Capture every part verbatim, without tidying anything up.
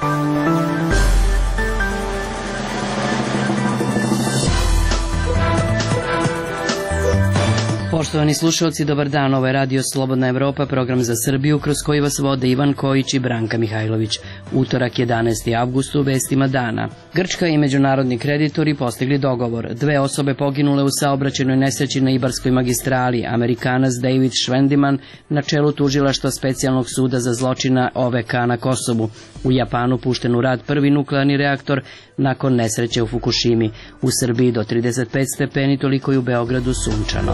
Poštovani slušalci, dobar dan, ovo je Radio Slobodna Evropa, program za Srbiju, kroz koji vas vode Ivan Kojić i Branka Mihajlović. Utorak jedanaesti avgust u vestima dana. Grčka i međunarodni kreditori postigli dogovor. Dve osobe poginule u saobraćajnoj nesreći na Ibarskoj magistrali. Amerikanac David Schwendiman na čelu tužilaštva specijalnog suda za zločina O V K na Kosovu. U Japanu pušten u rad prvi nuklearni reaktor nakon nesreće u Fukušimi. U Srbiji do trideset pet stepeni, toliko i u Beogradu sunčano.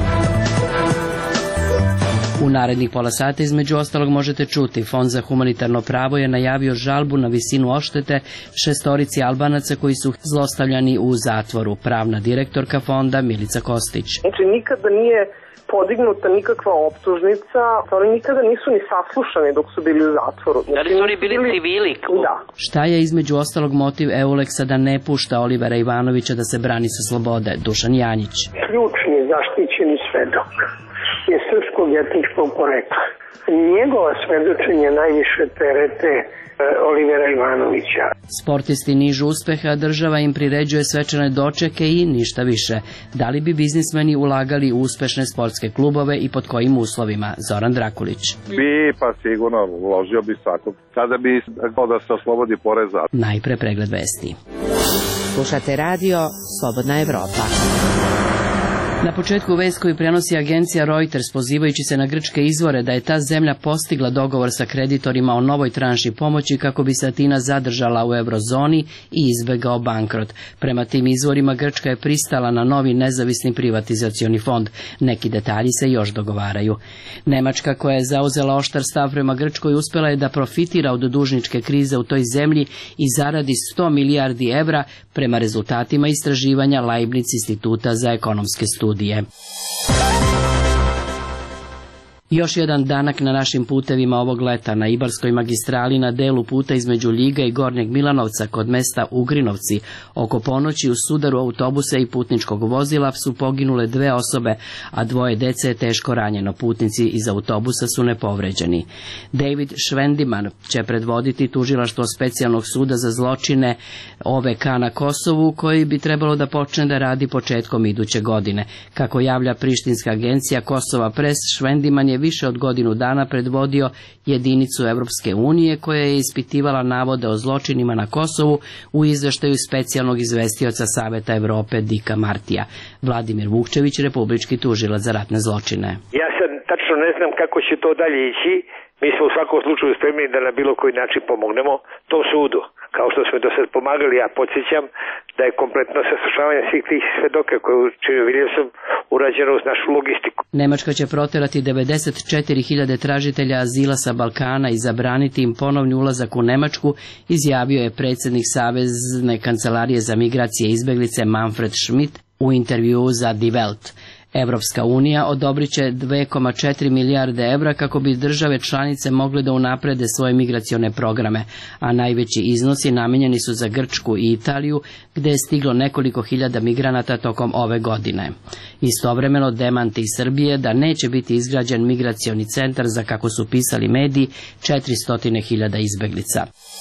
U narednih pola sata između ostalog možete čuti: Fond za humanitarno pravo je najavio žalbu na visinu odštete šestorici Albanaca koji su zlostavljani u zatvoru. Pravna direktorka fonda Milica Kostić. Znači nikada nije podignuta nikakva optužnica, oni nikada nisu ni saslušani dok su bili u zatvoru. Da li su oni bili civili? Da. Šta je između ostalog motiv Euleksa da ne pušta Olivera Ivanovića da se brani sa slobode? Dušan Janjić. Ključni zaštićeni svedok je srpskog etničkog porekla. Njegova svedočenje najviše terete Olivera Ivanovića. Sportisti nižu uspeha, država im priređuje svečane dočeke i ništa više. Da li bi biznismeni ulagali u uspešne sportske klubove i pod kojim uslovima? Zoran Drakulić. Bi, pa sigurno, uložio bi svakog. Kada bi da se oslobodi poreza. Najpre pregled vesti. Slušate radio Slobodna Evropa. Na početku vest koju prenosi agencija Reuters, pozivajući se na grčke izvore da je ta zemlja postigla dogovor sa kreditorima o novoj tranši pomoći kako bi se Atina zadržala u eurozoni i izbegao bankrot. Prema tim izvorima Grčka je pristala na novi nezavisni privatizacioni fond. Neki detalji se još dogovaraju. Nemačka, koja je zauzela oštar stav prema Grčkoj, uspela je da profitira od dužničke krize u toj zemlji i zaradi sto milijardi evra prema rezultatima istraživanja Leibniz instituta za ekonomske studije. Još jedan danak na našim putevima ovog leta. Na Ibarskoj magistrali na delu puta između Ljiga i Gornjeg Milanovca kod mesta Ugrinovci oko ponoći u sudaru autobusa i putničkog vozila su poginule dve osobe, a dvoje dece je teško ranjeno. Putnici iz autobusa su nepovređeni. David Schwendiman će predvoditi tužilaštvo specijalnog suda za zločine O V K na Kosovu, koji bi trebalo da počne da radi početkom iduće godine. Kako javlja prištinska agencija Kosova Press, Schwendiman je više od godinu dana predvodio jedinicu Evropske unije koja je ispitivala navode o zločinima na Kosovu u izveštaju specijalnog izvestioca Saveta Evrope Dika Martija. Vladimir Vukčević, republički tužilac za ratne zločine. Ja sad tačno ne znam kako će to dalje ići. Mi smo u svakom slučaju spremni da na bilo koji način pomognemo tom sudu. Kao što smo do sad pomagali, ja podsjećam da je kompletno saslušavanje svih tih svedoka koje učinio Viljelsom urađeno uz našu logistiku. Nemačka će proterati devedeset četiri hiljade tražitelja azila sa Balkana i zabraniti im ponovni ulazak u Nemačku, izjavio je predsjednik Savezne kancelarije za migracije i izbeglice Manfred Schmidt u intervjuu za Die Welt. Evropska unija odobrit će dve zarez četiri milijarde evra kako bi države članice mogle da unaprede svoje migracione programe, a najveći iznosi namijenjeni su za Grčku i Italiju, gde je stiglo nekoliko hiljada migranata tokom ove godine. Istovremeno demanti iz Srbije da neće biti izgrađen migracioni centar za, kako su pisali mediji, četiristo hiljada izbeglica.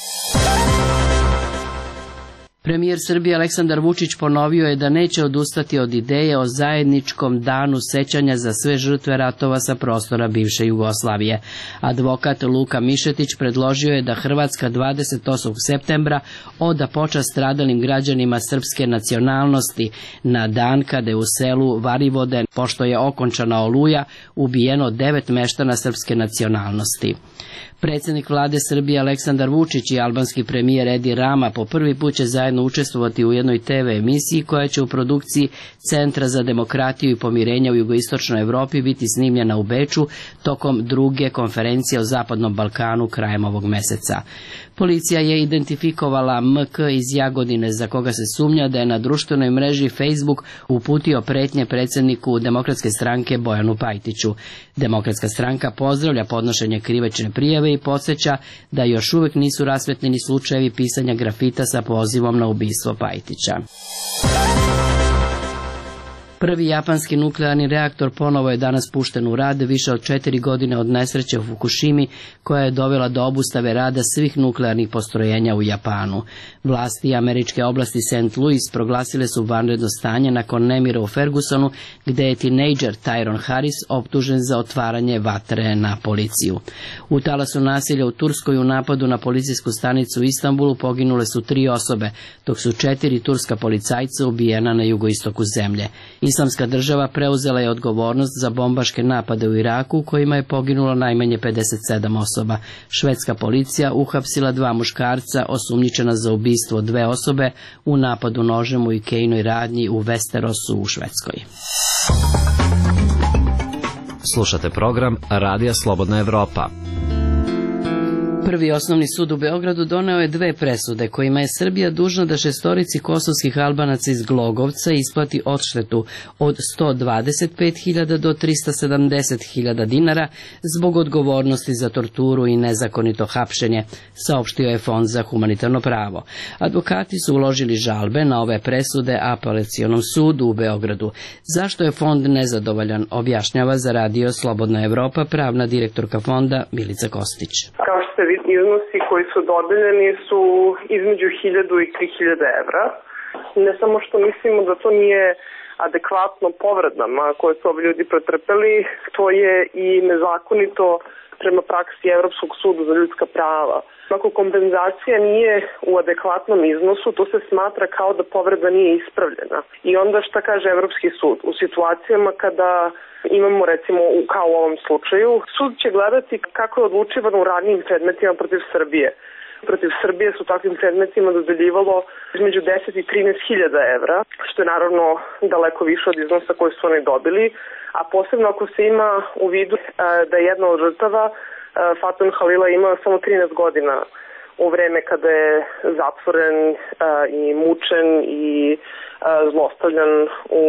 Premijer Srbije Aleksandar Vučić ponovio je da neće odustati od ideje o zajedničkom danu sećanja za sve žrtve ratova sa prostora bivše Jugoslavije. Advokat Luka Mišetić predložio je da Hrvatska dvadeset osmog septembra oda počast stradalim građanima srpske nacionalnosti na dan kada je u selu Varivode, pošto je okončana Oluja, ubijeno devet meštana srpske nacionalnosti. Predsjednik vlade Srbije Aleksandar Vučić i albanski premijer Edi Rama po prvi put će zajedno učestvovati u jednoj te ve emisiji koja će u produkciji Centra za demokratiju i pomirenja u jugoistočnoj Evropi biti snimljena u Beču tokom druge konferencije o Zapadnom Balkanu krajem ovog meseca. Policija je identifikovala M K iz Jagodine, za koga se sumnja da je na društvenoj mreži Facebook uputio pretnje predsjedniku Demokratske stranke Bojanu Pajtiću. Demokratska stranka pozdravlja podnošenje krivične prijave i podsjeća da još uvijek nisu rasvetljeni slučajevi pisanja grafita sa pozivom na ubistvo Pajtića. Prvi japanski nuklearni reaktor ponovo je danas pušten u rad više od četiri godine od nesreće u Fukushimi, koja je dovela do obustave rada svih nuklearnih postrojenja u Japanu. Vlasti američke oblasti Saint Louis proglasile su vanredno stanje nakon nemira u Fergusonu, gde je tinejdžer Tyrone Harris optužen za otvaranje vatre na policiju. U talasu nasilja u Turskoj u napadu na policijsku stanicu u Istanbulu poginule su tri osobe, dok su četiri turska policajca ubijena na jugoistoku zemlje. Islamska država preuzela je odgovornost za bombaške napade u Iraku, u kojima je poginulo najmanje pedeset sedam osoba. Švedska policija uhapsila dva muškarca osumnjičena za ubistvo dve osobe u napadu nožem u Ikejnoj radnji u Westerosu u Švedskoj. Slušate program Radija Slobodna Evropa. Prvi osnovni sud u Beogradu doneo je dve presude kojima je Srbija dužna da šestorici kosovskih Albanaca iz Glogovca isplati odštetu od sto dvadeset pet hiljada do trista sedamdeset hiljada dinara zbog odgovornosti za torturu i nezakonito hapšenje, saopštio je Fond za humanitarno pravo. Advokati su uložili žalbe na ove presude Apelacionom sudu u Beogradu. Zašto je Fond nezadovoljan, objašnjava za Radio Slobodna Evropa pravna direktorka Fonda Milica Kostić. Iznosi koji su dodeljeni su između hiljadu i tri hiljade evra. Ne samo što mislimo da to nije adekvatno povredama koje su ovi ljudi pretrpeli, to je i nezakonito prema praksi Evropskog suda za ljudska prava. Ako kompenzacija nije u adekvatnom iznosu, to se smatra kao da povreda nije ispravljena. I onda šta kaže Evropski sud? U situacijama kada imamo, recimo, kao u ovom slučaju, sud će gledati kako je odlučivano u radnim predmetima protiv Srbije. Protiv Srbije su takvim predmetima dodeljivalo između deset i trinaest hiljada evra, što je naravno daleko više od iznosa koji su oni dobili, a posebno ako se ima u vidu da je jedna od žrtava, Fatun Halila, imao samo trinaest godina u vreme kada je zatvoren i mučen i zlostavljan u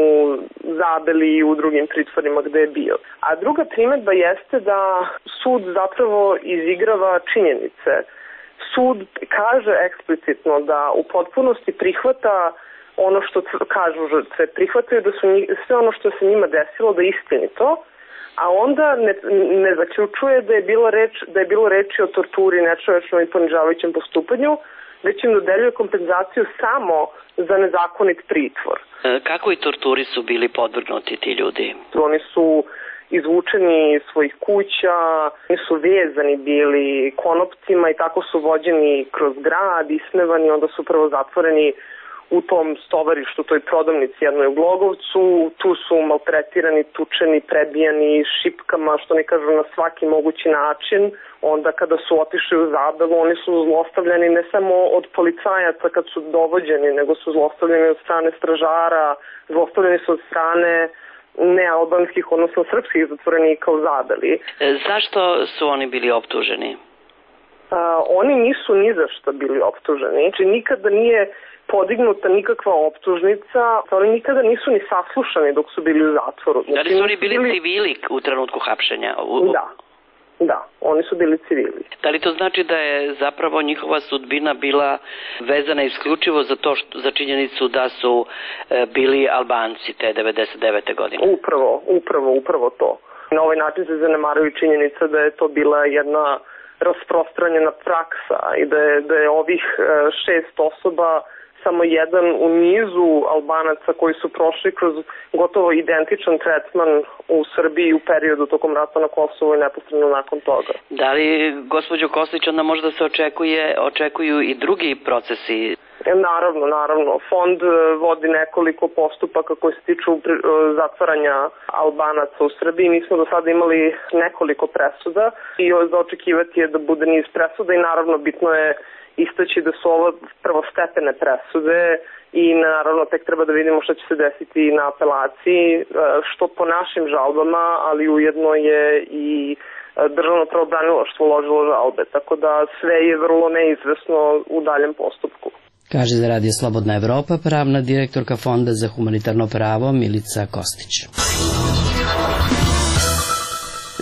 Zabeli i u drugim pritvorima gde je bio. A druga primedba jeste da sud zapravo izigrava činjenice. Sud kaže eksplicitno da u potpunosti prihvata ono što kažu žrtve, prihvataju da su sve ono što se njima desilo da je istinito, a onda ne, ne zaključuje da je bilo reč, da je bilo reči o torturi, nečovečnom i ponižavajućem postupanju, već im dodeljuje kompenzaciju samo za nezakonit pritvor. Kakvoj torturi su bili podvrgnuti ti ljudi? Oni su izvučeni iz svojih kuća, oni su vezani bili konopcima i tako su vođeni kroz grad, ismevani, onda su prvo zatvoreni u tom stovarištu, toj prodavnici jednoj u Glogovcu, tu su maltretirani, tučeni, prebijani šipkama, što ne kažu na svaki mogući način. Onda kada su otišli u Zabelu, oni su zlostavljani ne samo od policajaca kad su dovođeni, nego su zlostavljani od strane stražara, zlostavljani su od strane nealbanskih, odnosno srpskih zatvorenika u Zabeli. Zašto su oni bili optuženi? A, oni nisu ni za što bili optuženi. Znači nikada nije podignuta nikakva optužnica, oni nikada nisu ni saslušani dok su bili u zatvoru. Da li su oni bili civili u trenutku hapšenja? Da, da, oni su bili civili. Da li to znači da je zapravo njihova sudbina bila vezana isključivo za to što, za činjenicu da su e, bili Albanci te devedeset devete godine? Upravo, upravo, upravo to. Na ovaj način se zanemaruju činjenica da je to bila jedna rasprostranjena praksa i da je, da je ovih e, šest osoba samo jedan u nizu Albanaca koji su prošli kroz gotovo identičan tretman u Srbiji u periodu tokom rata na Kosovu i neposredno nakon toga. Da li, gospođo Kostić, onda možda se očekuje, očekuju i drugi procesi? Naravno, naravno. Fond vodi nekoliko postupaka koji se tiču zatvaranja Albanaca u Srbiji. Mi smo do sada imali nekoliko presuda i za očekivati je da bude niz presuda i naravno bitno je istaći da su ovo prvostepene presude i naravno tek treba da vidimo što će se desiti na apelaciji, što po našim žalbama, ali ujedno je i državno pravobranilaštvo uložilo žalbe, tako da sve je vrlo neizvesno u daljem postupku. Kaže za Radio Slobodna Evropa pravna direktorka Fonda za humanitarno pravo Milica Kostić.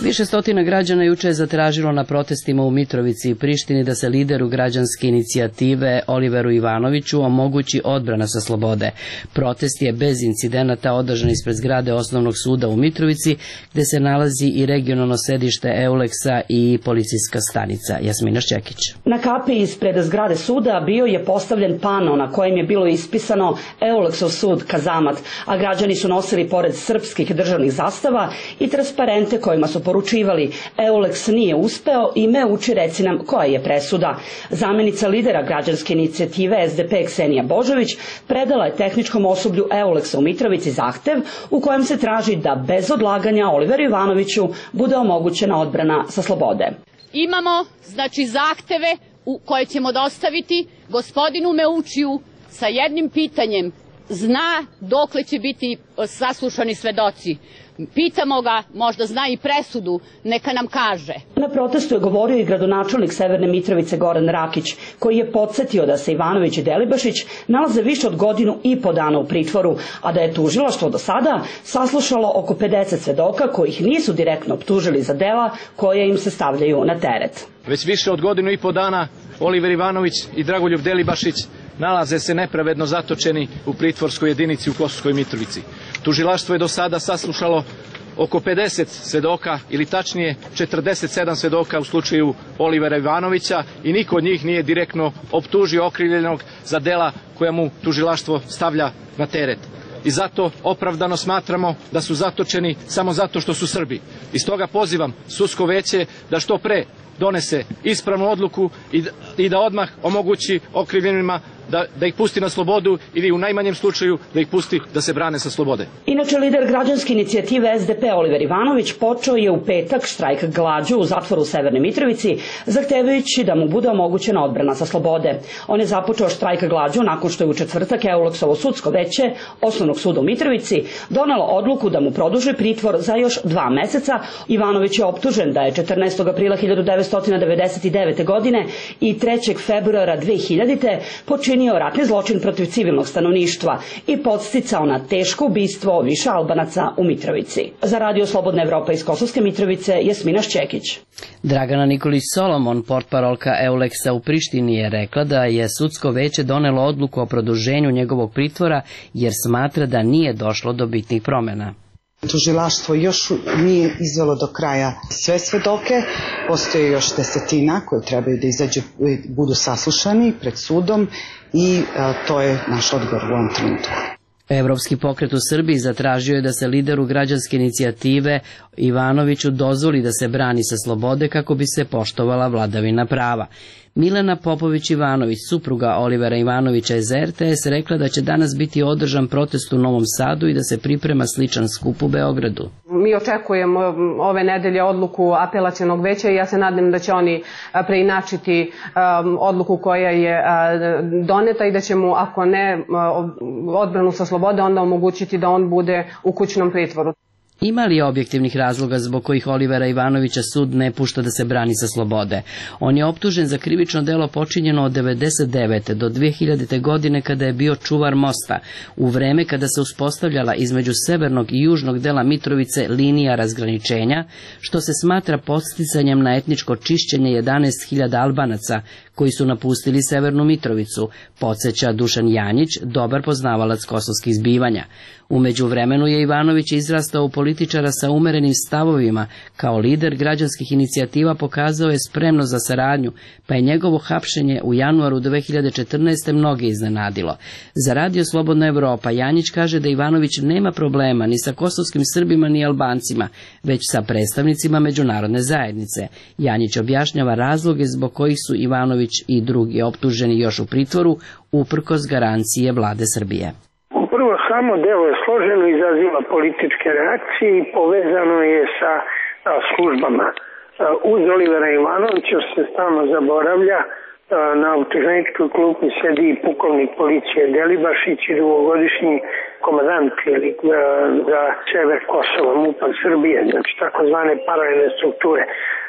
Više stotina građana juče je zatražilo na protestima u Mitrovici i Prištini da se lideru građanske inicijative Oliveru Ivanoviću omogući odbrana sa slobode. Protest je bez incidenata održan ispred zgrade Osnovnog suda u Mitrovici, gde se nalazi i regionalno sedište Euleksa i policijska stanica. Jasmina Šćekić. Na kapi ispred zgrade suda bio je postavljen pano na kojem je bilo ispisano Euleksov sud Kazamat, a građani su nosili pored srpskih državnih zastava i transparente kojima su poručivali Euleks nije uspeo i me uči reci nam koja je presuda. Zamenica lidera građanske inicijative S D P Ksenija Božović predala je tehničkom osoblju Euleksa u Mitrovici zahtev u kojem se traži da bez odlaganja Oliveru Ivanoviću bude omogućena odbrana sa slobode. Imamo znači zahteve u koje ćemo dostaviti gospodinu Meučiju sa jednim pitanjem. Zna dokle će biti saslušani svedoci. Pitamo ga, možda zna i presudu, neka nam kaže. Na protestu je govorio i gradonačelnik Severne Mitrovice Goran Rakić, koji je podsjetio da se Ivanović i Delibašić nalaze više od godinu i po dana u pritvoru, a da je tužilaštvo do sada saslušalo oko pedeset svedoka kojih nisu direktno optužili za dela koje im se stavljaju na teret. Već više od godinu i po dana Oliver Ivanović i Dragoljub Delibašić nalaze se nepravedno zatočeni u pritvorskoj jedinici u Kosovskoj Mitrovici. Tužilaštvo je do sada saslušalo oko pedeset svedoka, ili tačnije četrdeset sedam svedoka u slučaju Olivera Ivanovića, i niko od njih nije direktno optužio okrivljenog za dela koja mu tužilaštvo stavlja na teret. I zato opravdano smatramo da su zatočeni samo zato što su Srbi. I stoga pozivam sudsko veće da što pre donese ispravnu odluku i, i da odmah omogući okrivljenima da, da ih pusti na slobodu ili u najmanjem slučaju da ih pusti da se brane sa slobode. Inače, lider građanske inicijative S D P Oliver Ivanović počeo je u petak štrajk glađu u zatvoru u Severnoj Mitrovici, zahtevajući da mu bude omogućena odbrana sa slobode. On je započeo štrajk glađu nakon što je u četvrtak Euleksovo sudsko veće Osnovnog suda u Mitrovici donelo odluku da mu produži pritvor za još dva meseca. Ivanović je optužen da je četrnaestog aprila hiljadu devetsto devedeset devete. godine i trećeg februara dve hiljadite. počinio ratni zločin protiv civilnog stanovništva i podsticao na teško ubistvo više Albanaca u Mitrovici. Za Radio Slobodna Evropa iz Kosovske Mitrovice, Jasmina Šćekić. Dragana Nikolić Solomon, portparolka Euleksa u Prištini, je rekla da je sudsko veće donelo odluku o produženju njegovog pritvora jer smatra da nije došlo do bitnih promjena. Tužilaštvo još nije izvelo do kraja sve svedoke, postoje još desetina koji trebaju da izađu, budu saslušani pred sudom i a, to je naš odgovor u ovom trenutku. Evropski pokret u Srbiji zatražio je da se lideru građanske inicijative Ivanoviću dozvoli da se brani sa slobode kako bi se poštovala vladavina prava. Milena Popović-Ivanović, supruga Olivera Ivanovića iz R T S, rekla da će danas biti održan protest u Novom Sadu i da se priprema sličan skup u Beogradu. Mi očekujemo ove nedelje odluku apelacionog veća i ja se nadam da će oni preinačiti um, odluku koja je uh, doneta i da će mu, ako ne uh, odbranu sa slobode, onda omogućiti da on bude u kućnom pritvoru. Ima li objektivnih razloga zbog kojih Olivera Ivanovića sud ne pušta da se brani sa slobode? On je optužen za krivično delo počinjeno od devedeset devete do dve hiljadite. godine kada je bio čuvar mosta, u vreme kada se uspostavljala između severnog i južnog dela Mitrovice linija razgraničenja, što se smatra podsticanjem na etničko čišćenje jedanaest hiljada Albanaca koji su napustili Severnu Mitrovicu, podsjeća Dušan Janjić, dobar poznavalac kosovskih zbivanja. U međuvremenu je Ivanović izrastao u političara sa umerenim stavovima. Kao lider građanskih inicijativa pokazao je spremnost za saradnju, pa je njegovo hapšenje u januaru dve hiljade četrnaeste. mnoge iznenadilo. Za Radio Slobodna Evropa Janjić kaže da Ivanović nema problema ni sa kosovskim Srbima ni Albancima, već sa predstavnicima međunarodne zajednice. Janjić objašnjava razloge zbog kojih su Ivanović i drugi optuženi još u pritvoru, uprkos garancije vlade Srbije. Prvo, samo delo je složeno, izaziva političke reakcije i povezano je sa a, službama. A, uz Olivera Ivanovića se stalno zaboravlja, a, na optuženičkoj klupi sedi i pukovnik policije Delibašić i dugogodišnji komandant ili, a, za sever Kosova, MUP-a Srbije, znači takozvane paralelne strukture. A,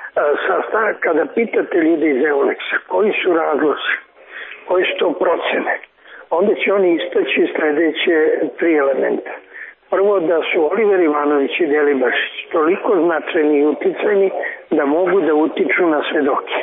sa, kada pitate ljude iz Euleksa koji su razlozi, koji su to procene, onda će oni istaći sledeće tri elementa. Prvo, da su Oliver Ivanović i Delibašić toliko značajni i uticajni da mogu da utiču na svedoke.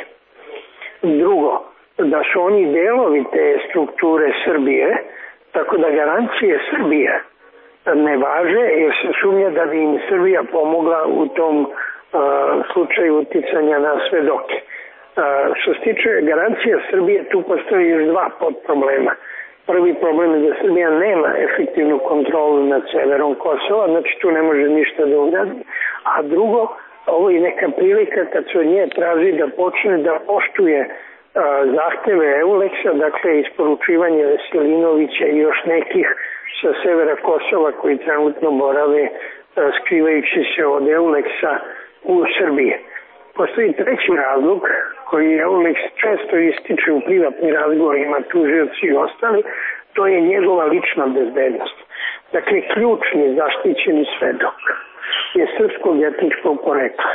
Drugo, da su oni delovi te strukture Srbije, tako da garancije Srbije ne važe, jer se sumnja da bi im Srbija pomogla u tom uh, slučaju uticanja na svedoke. Uh, što se tiče garancija Srbije, tu postoji još dva podproblema. Prvi problem je da Srbija nema efektivnu kontrolu nad severom Kosova, znači tu ne može ništa da uradi. A drugo, ovo je neka prilika kad se od nje traži da počne da poštuje a, zahteve Euleksa, dakle isporučivanje Veselinovića i još nekih sa severa Kosova koji trenutno borave a, skrivajući se od Euleksa u Srbiji. Postoji treći razlog koji Euleks često ističe u privatnim razgovorima, tužioci i ostali, to je njegova lična bezbednost. Dakle, ključni zaštićeni svedok je srpskog etničkog porekla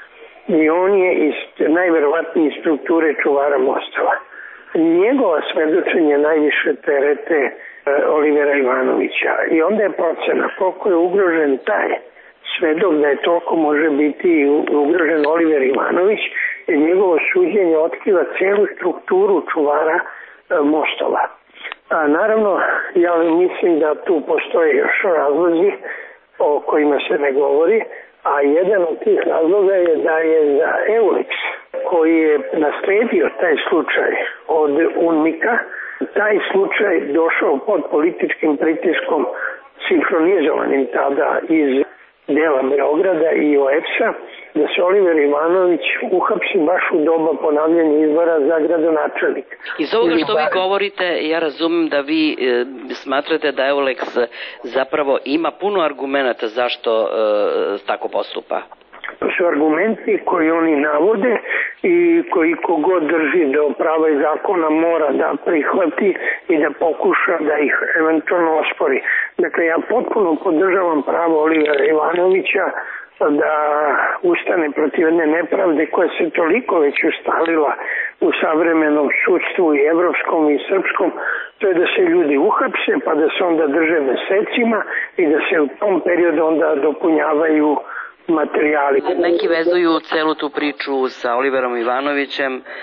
i on je iz najverovatnije iz strukture čuvara mostova. Njegova svedočenje najviše terete e, Olivera Ivanovića i onda je procena koliko je ugrožen taj svedok da je toliko može biti ugrožen Oliver Ivanović jer njegovo suđenje otkriva celu strukturu čuvara e, mostova. A naravno, ja mislim da tu postoje još razlozi o kojima se ne govori, a jedan od tih razloga je da je za Euleks, koji je nasledio taj slučaj od UNMIK-a, taj slučaj došao pod političkim pritiskom sinhronizovanim tada iz dela Beograda i O E P S-a, da se Oliver Ivanović uhapsi baš u doba ponavljanja izbora za gradonačelnik. Iz ovoga što vi govorite, ja razumem da vi e, smatrate da Euleks zapravo ima puno argumenta zašto e, tako postupa. To su argumenti koji oni navode i koji kogod drži do prava i zakona mora da prihvati i da pokuša da ih eventualno ospori. Dakle, ja potpuno podržavam pravo Olivera Ivanovića da ustane protiv jedne nepravde koja se toliko već ustalila u savremenom sudstvu i evropskom i srpskom, to je da se ljudi uhapse pa da se onda drže mesecima i da se u tom periodu onda dopunjavaju materijali. Neki vezuju celu tu priču sa Oliverom Ivanovićem e,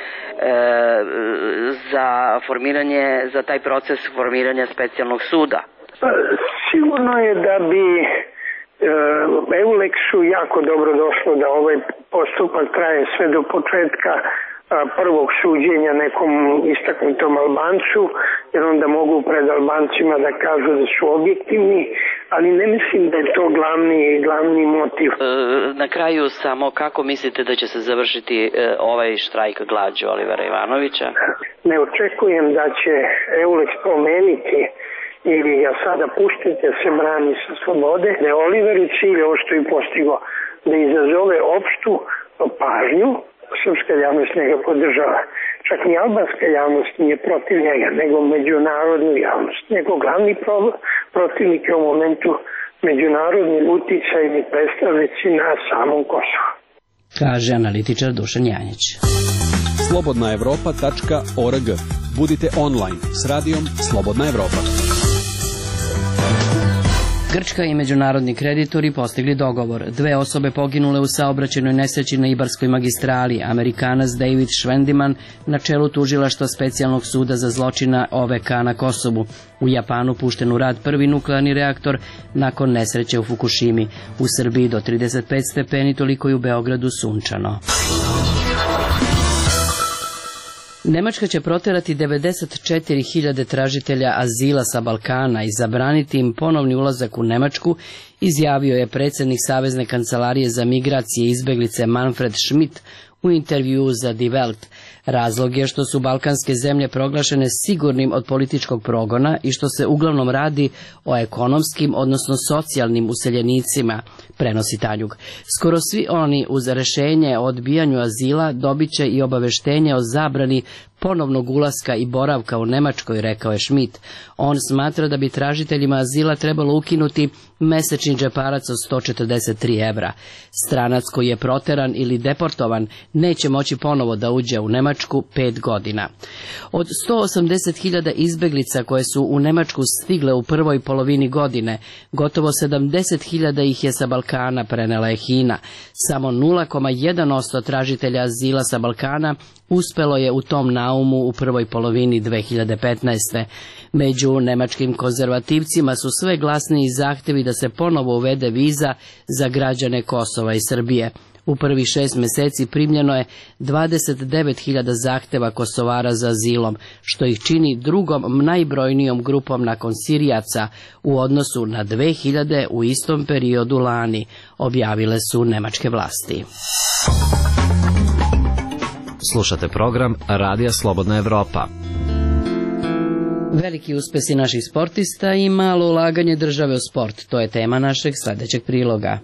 za formiranje, za taj proces formiranja specijalnog suda. Pa, sigurno je da bi Euleksu jako dobro došlo da ovaj postupak traje sve do početka prvog suđenja nekom istaknutom Albancu, jer onda mogu pred Albancima da kažu da su objektivni, ali ne mislim da je to glavni, glavni motiv. Na kraju samo, kako mislite da će se završiti ovaj štrajk glađu Olivera Ivanovića? Ne očekujem da će Euleks promeniti ili ga sada pustite se brani sa slobode, da je Oliver cilj ovo što je postigao, da izazove opštu pažnju, srpska javnost njega podržava. Čak ni albanska javnost nije protiv njega, nego međunarodnu javnost. Njegov glavni protivnik je u momentu međunarodni uticajni predstavnici na samom Kosovu. Kaže analitičar Dušan Janjić. slobodna evropa tačka org. Budite online s radijom Slobodna Evropa. Grčka i međunarodni kreditori postigli dogovor. Dve osobe poginule u saobraćajnoj nesreći na Ibarskoj magistrali. Amerikanac David Švendiman na čelu tužilaštva specijalnog suda za zločina O V K na Kosovu. U Japanu pušten u rad prvi nuklearni reaktor nakon nesreće u Fukušimi. U Srbiji do trideset pet stepeni, toliko i u Beogradu sunčano. Nemačka će proterati devedeset četiri hiljade tražitelja azila sa Balkana i zabraniti im ponovni ulazak u Nemačku, izjavio je predsjednik Savezne kancelarije za migracije i izbeglice Manfred Schmidt u intervjuu za Die Welt. Razlog je što su balkanske zemlje proglašene sigurnim od političkog progona i što se uglavnom radi o ekonomskim, odnosno socijalnim useljenicima, prenosi Tanjug. Skoro svi oni uz rešenje o odbijanju azila dobit će i obaveštenje o zabrani ponovnog ulaska i boravka u Nemačkoj, rekao je Schmidt. On smatra da bi tražiteljima azila trebalo ukinuti mesečni džeparac od sto četrdeset tri evra. Stranac koji je proteran ili deportovan neće moći ponovo da uđe u Nemačku pet godina. Od sto osamdeset hiljada izbeglica koje su u Nemačku stigle u prvoj polovini godine, gotovo sedamdeset hiljada ih je sa Balkana, prenela je Hina. Samo nula zarez jedan posto tražitelja azila sa Balkana uspelo je u tom naumu u prvoj polovini dve hiljade petnaeste. Među nemačkim konzervativcima su sve glasniji zahtevi da se ponovo uvede viza za građane Kosova i Srbije. U prvih šest meseci primljeno je dvadeset devet hiljada zahteva Kosovara za azilom, što ih čini drugom najbrojnijom grupom nakon Sirijaca u odnosu na dve hiljade u istom periodu lani, objavile su nemačke vlasti. Slušate program Radija Slobodna Evropa. Veliki uspesi naših sportista i malo ulaganje države u sport, to je tema našeg sledećeg priloga.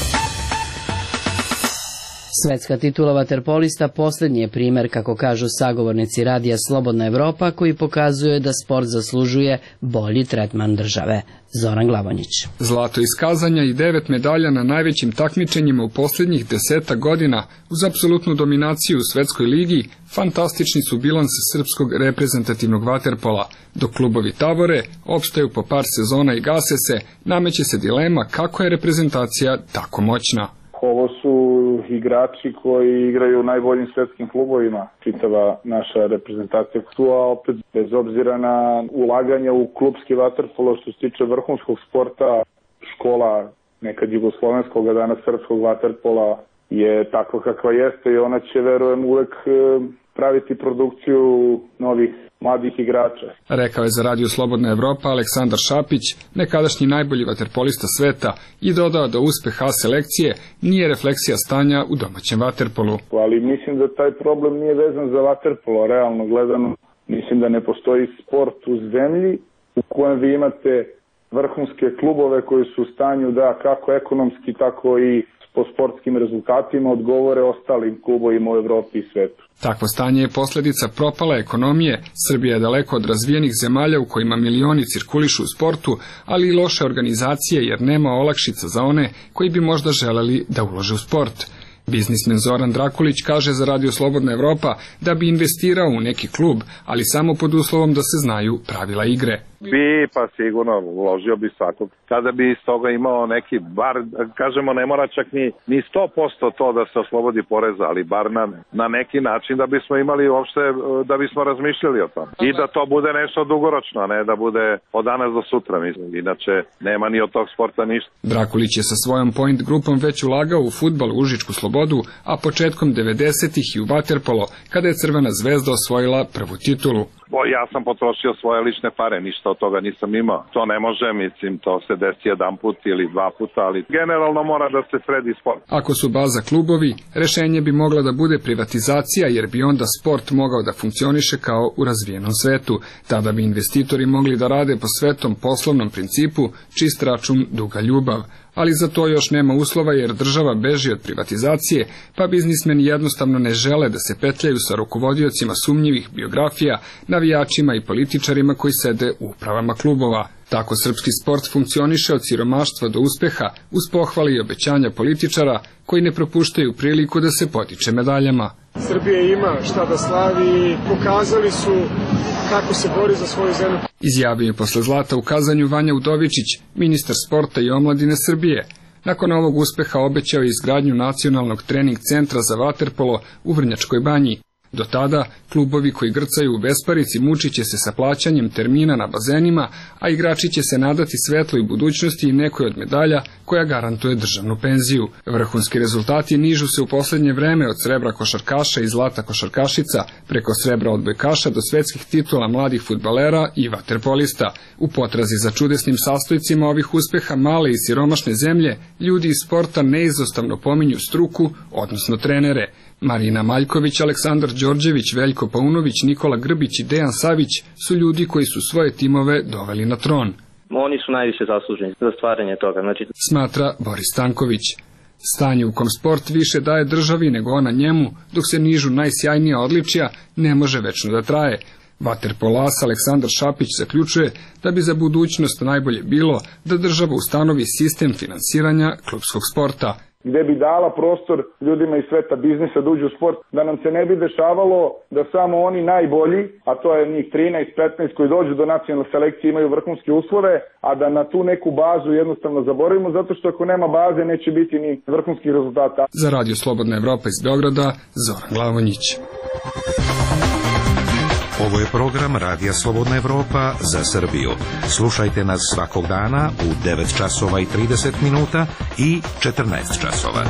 Svetska titula vaterpolista posljednji je primer, kako kažu sagovornici Radija Slobodna Evropa, koji pokazuje da sport zaslužuje bolji tretman države. Zoran Glavonjić. Zlato iskazanja i devet medalja na najvećim takmičenjima u posljednjih desetak godina uz apsolutnu dominaciju u svetskoj ligi, fantastični su bilansi srpskog reprezentativnog vaterpola. Dok klubovi tavore, opstaju po par sezona i gase se, nameće se dilema kako je reprezentacija tako moćna. Ovo su igrači koji igraju u najboljim svetskim klubovima, čitava naša reprezentacija tu, a opet bez obzira na ulaganje u klubski vaterpolo što se tiče vrhunskog sporta, škola nekad jugoslovenskog, a danas srpskog vaterpola je tako kakva jeste i ona će, verujem, uvek praviti produkciju novih mladih igrača. Rekao je za Radio Slobodna Evropa Aleksandar Šapić, nekadašnji najbolji vaterpolista sveta, i dodao da uspeh A selekcije nije refleksija stanja u domaćem vaterpolu. Ali mislim da taj problem nije vezan za vaterpolo, realno gledano. Mislim da ne postoji sport u zemlji u kojem vi imate vrhunske klubove koji su u stanju da kako ekonomski, tako i po sportskim rezultatima odgovore ostalim klubovima u Evropi i svetu. Takvo stanje je posljedica propale ekonomije. Srbija je daleko od razvijenih zemalja u kojima milioni cirkulišu u sportu, ali i loše organizacije jer nema olakšica za one koji bi možda želeli da ulože u sport. Biznismen Zoran Drakulić kaže za Radio Slobodna Evropa da bi investirao u neki klub, ali samo pod uslovom da se znaju pravila igre. Bi, pa sigurno, uložio bi svakog. Kada bi iz toga imao neki, bar, kažemo, ne mora čak ni, ni sto posto to da se oslobodi poreza, ali bar na, na neki način da bismo imali uopšte, da bismo razmišljali o tom. I da to bude nešto dugoročno, a ne da bude od danas do sutra, mislim. Inače, nema ni od tog sporta ništa. Drakulić je sa svojom Point grupom već ulagao u fudbal, Užičku Slobodu, a početkom devedesetih i u vaterpolo, kada je Crvena zvezda osvojila prvu titulu. Ja sam potrošio svoje lične pare, ništa od toga nisam imao. To ne može, mislim, to se desi jedan put ili dva puta, ali generalno mora da se sredi sport. Ako su baza klubovi, rešenje bi mogla da bude privatizacija, jer bi onda sport mogao da funkcioniše kao u razvijenom svetu. Tada bi investitori mogli da rade po svetom poslovnom principu, čist račun, duga ljubav. Ali za to još nema uslova jer država beži od privatizacije, pa biznismeni jednostavno ne žele da se petljaju sa rukovodiocima sumnjivih biografija, navijačima i političarima koji sede u upravama klubova. Tako srpski sport funkcioniše od siromaštva do uspeha, uz pohvale i obećanja političara koji ne propuštaju priliku da se potiče medaljama. Srbija ima šta da slavi i pokazali su kako se bori za svoju zemlju. Izjavio je posle zlata u kazanju Vanja Udovičić, ministar sporta i omladine Srbije. Nakon ovog uspeha obećao je izgradnju nacionalnog trening centra za vaterpolo u Vrnjačkoj banji. Do tada, klubovi koji grcaju u besparici mučit će se sa plaćanjem termina na bazenima, a igrači će se nadati svetloj budućnosti i nekoj od medalja koja garantuje državnu penziju. Vrhunski rezultati nižu se u posljednje vreme od srebra košarkaša i zlata košarkašica, preko srebra odbojkaša do svetskih titula mladih fudbalera i vaterpolista. U potrazi za čudesnim sastojcima ovih uspeha male i siromašne zemlje, ljudi iz sporta neizostavno pominju struku, odnosno trenere. Marina Maljković, Aleksandar Đorđević, Veljko Paunović, Nikola Grbić i Dejan Savić su ljudi koji su svoje timove doveli na tron. Oni su najviše zasluženi za stvaranje toga. Znači... Smatra Boris Stanković. Stanje u kom sport više daje državi nego ona njemu, dok se nižu najsjajnija odličja, ne može večno da traje. Vaterpolas Aleksandar Šapić zaključuje da bi za budućnost najbolje bilo da država ustanovi sistem finansiranja klupskog sporta, gde bi dala prostor ljudima iz sveta biznisa da uđu u sport, da nam se ne bi dešavalo da samo oni najbolji, a to je njih trinaest petnaest koji dođu do nacionalne selekcije imaju vrhunske uslove, a da na tu neku bazu jednostavno zaboravimo, zato što ako nema baze neće biti ni vrhunskih rezultata. Za Radio Slobodna Evropa iz Beograda, Zoran Glavonjić. Ovo je program Radija Slobodna Evropa za Srbiju. Slušajte nas svakog dana u devet časova i trideset minuta i četrnaest časova.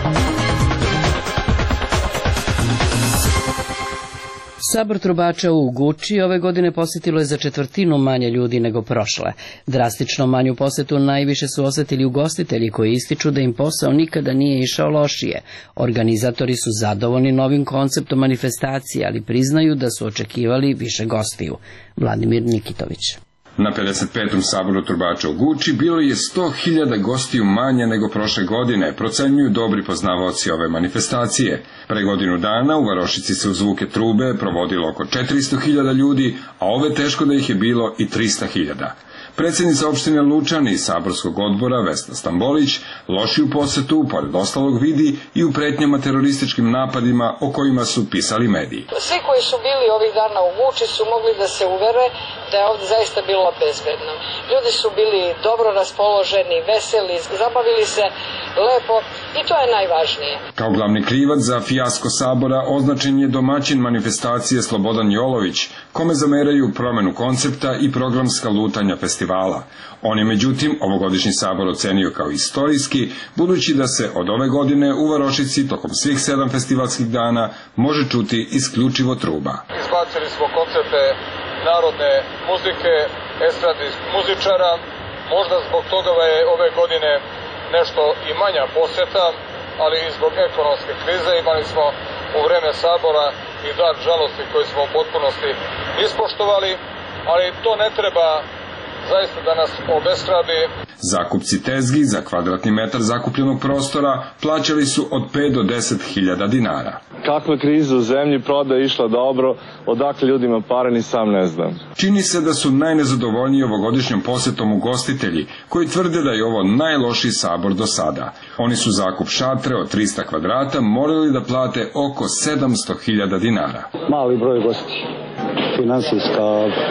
Sabor trubača u Guči ove godine posjetilo je za četvrtinu manje ljudi nego prošle. Drastično manju posetu najviše su osetili ugostitelji koji ističu da im posao nikada nije išao lošije. Organizatori su zadovoljni novim konceptom manifestacije, ali priznaju da su očekivali više gostiju. Vladimir Nikitović. Na pedeset petom saboru trubača u Guči bilo je sto hiljada gostiju manje nego prošle godine, procenjuju dobri poznavaoci ove manifestacije. Pre godinu dana u Varošici se u zvuke trube provodilo oko četiristo hiljada ljudi, a ove teško da ih je bilo i trista hiljada. Predsjednica opštine Lučani i saborskog odbora Vesna Stambolić lošiju posetu, pored ostalog, vidi i u pretnjama terorističkim napadima o kojima su pisali mediji. Svi koji su bili ovih dana u Guči su mogli da se uvere da je ovdje zaista bilo bezbedno. Ljudi su bili dobro raspoloženi, veseli, zabavili se lepo i to je najvažnije. Kao glavni krivac za fijasko sabora označen je domaćin manifestacije Slobodan Jolović, kome zameraju promenu koncepta i programska lutanja festivala. On je međutim ovogodišnji sabor ocenio kao istorijski, budući da se od ove godine u Varošici tokom svih sedam festivalskih dana može čuti isključivo truba. Izbacili smo koncepte narodne muzike, estradnih muzičara, možda zbog toga je ove godine nešto i manja poseta, ali i zbog ekonomske krize imali smo u vreme sabora i dar žalosti koji smo u potpunosti ispoštovali, ali to ne treba zaista da nas obeshrabri. Zakupci tezgi za kvadratni metar zakupljenog prostora plaćali su od pet do deset hiljada dinara. Kakva kriza u zemlji, proda je išla dobro, odakle ljudima pare ni sam ne znam. Čini se da su najnezadovoljniji ovogodišnjom posetom ugostitelji, koji tvrde da je ovo najlošiji sabor do sada. Oni su zakup šatre od trista kvadrata morali da plate oko sedamsto hiljada dinara. Mali broj gosti, finansijska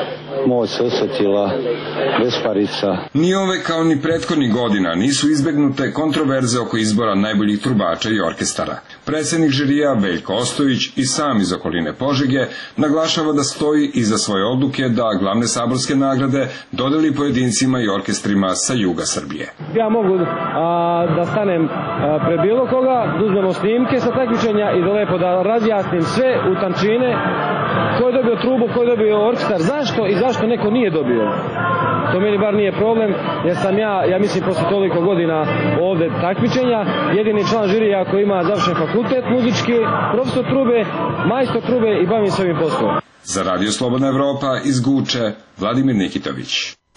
moć se osjetila, besparica. Ni ove kao ni prethodnih godina nisu izbegnute kontroverze oko izbora najboljih trubača i orkestara. Predsjednik žirija Veljko Ostojić i sam iz okoline Požege naglašava da stoji iza svoje odluke da glavne saborske nagrade dodeli pojedincima i orkestrima sa juga Srbije. Ja mogu a, da stanem a, pre bilo koga, da uzmemo snimke sa takmičenja i da lepo da razjasnim sve u tančine, ko je dobio trubu, ko je dobio orkestar, zašto i zašto neko nije dobio. To meni bar nije problem, jer sam ja, ja mislim, posle toliko godina ovde takmičenja, jedini član žirija koji ima završen fakultet muzički, profesor trube, majstor trube i bavim se ovim poslom. Za Radio Slobodna Evropa iz Guče, Vladimir Nikitović.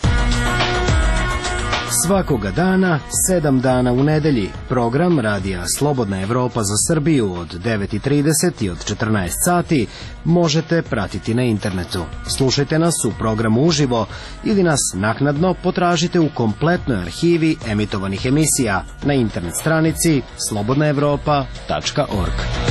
Svakoga dana, sedam dana u nedelji, program Radija Slobodna Evropa za Srbiju od devet i trideset i od četrnaest sati možete pratiti na internetu. Slušajte nas u programu uživo ili nas naknadno potražite u kompletnoj arhivi emitovanih emisija na internet stranici slobodna evropa tačka org.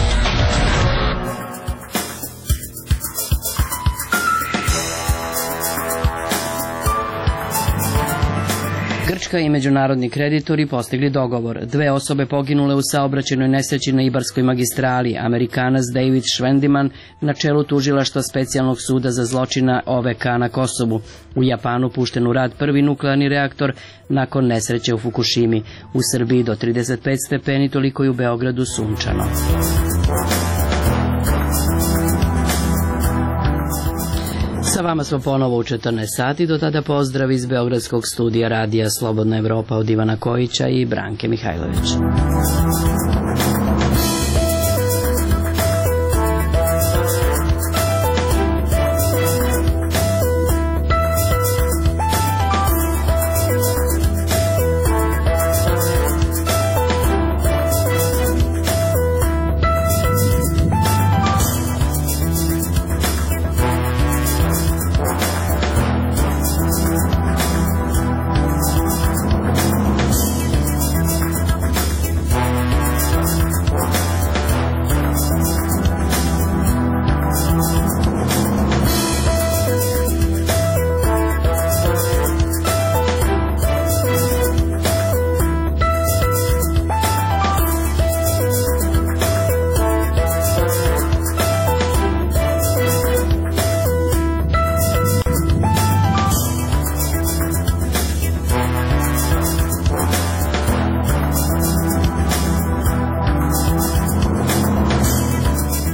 Grčka i međunarodni kreditori postigli dogovor. Dve osobe poginule u saobraćajnoj nesreći na Ibarskoj magistrali. Amerikanac David Švendiman na čelu tužilaštva specijalnog suda za zločina O V K na Kosovu. U Japanu pušten u rad prvi nuklearni reaktor nakon nesreće u Fukušimi. U Srbiji do trideset pet stepeni, toliko i u Beogradu sunčano. Sa vama smo ponovo u četrnaest sati, do tada pozdrav iz Beogradskog studija Radija Slobodna Evropa od Ivana Kojića i Branke Mihajlović.